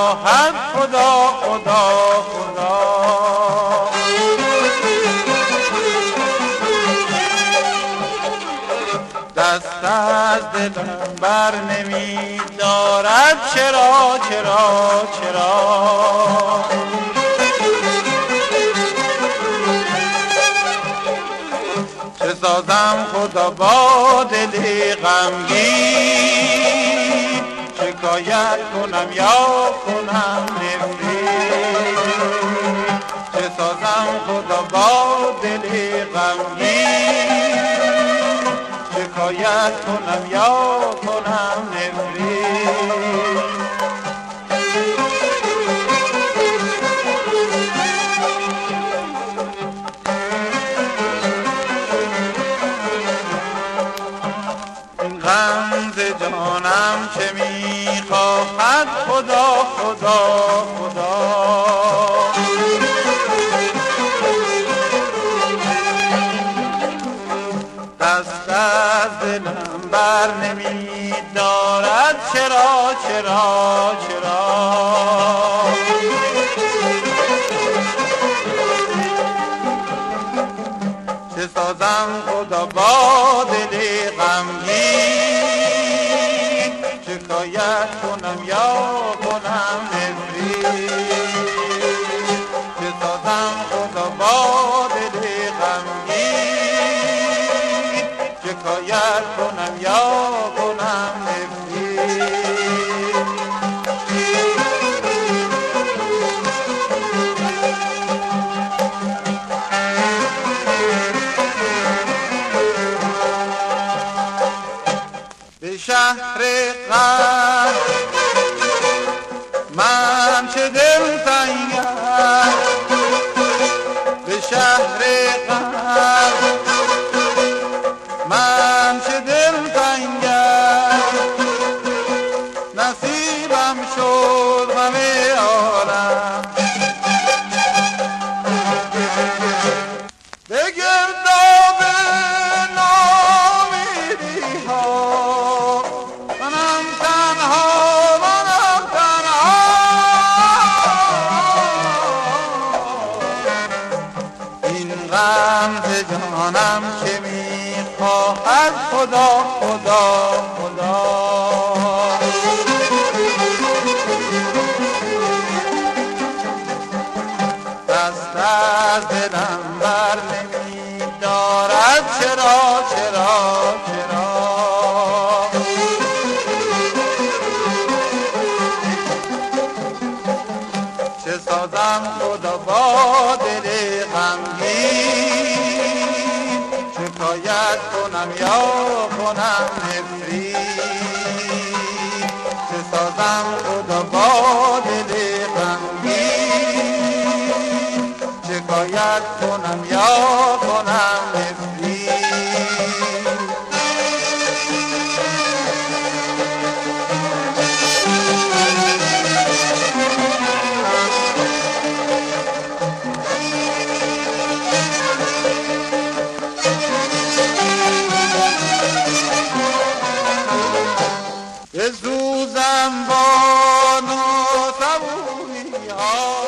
خواهد خدا خدا خدا. دست از دلم بر نمی دارد چرا چرا چرا. چه سازم خدا با دل غمگین، شکایت کنم یا کنم نفرین. چه سازم خدا با دل غمگین، شکایت کنم یا کنم نفرین. این غم ز جانم چه میخواهد خدا خدا خدا. دست از دلم بر نمی دارد چرا چرا چرا. چه سازم خدا با دل غمگین، شکایت کنم یا کنم نفرین. چه سازم خدا با دل غمگین، شکایت کنم یا کنم نفرین. به شهر غم من چه دلتنگم، به شهر غم من چه دلتنگم. نصیبم شد غم عالم، به گرداب نامیدی ها منم تنها منم تنها. این غم ز جانم چه میخواهد خدا خدا خدا. دست از دلم بر نمی دارد چرا چرا چرا. چه سازم خدا با دل غمگین، شکایت کنم یا کنم نفرین. چه سازم خدا با دل غمگین، شکایت کنم یا کنم نفرین. بسوزم با ناسبونی ها